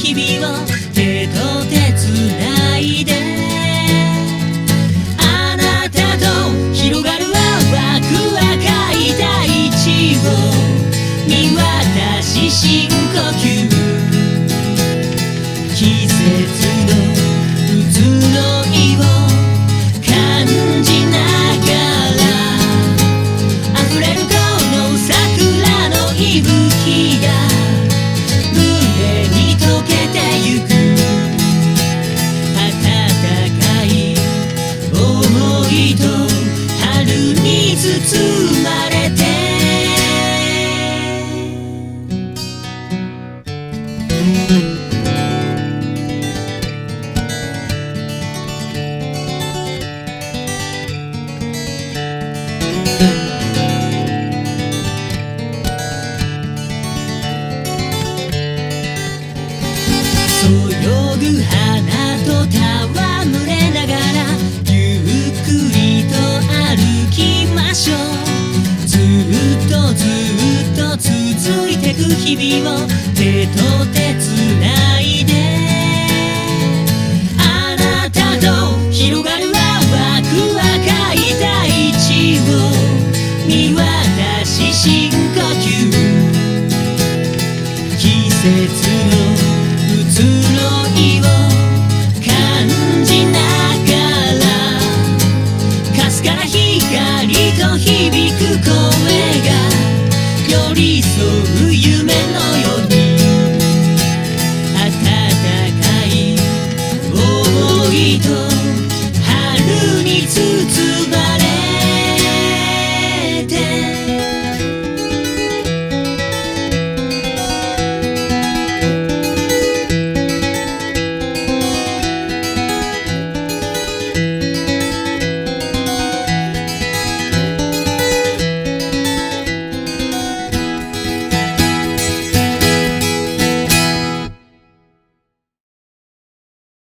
日々を手と手つないで、あなたと広がる淡く赤い大地を見渡し深呼吸、季節の移ろいを感じながら、溢れるこの桜の息吹が胸に溶けてゆく、温かい想いと春に包まれて、そよぐ花と戯れながらゆっくりと歩きましょう。ずっとずっと続いてく日々を手と手つないで、あなたと広がる淡く赤い大地を見渡し深呼吸、季節の移ろいを感じながら、かすかな光と響く声が寄り添う夢のように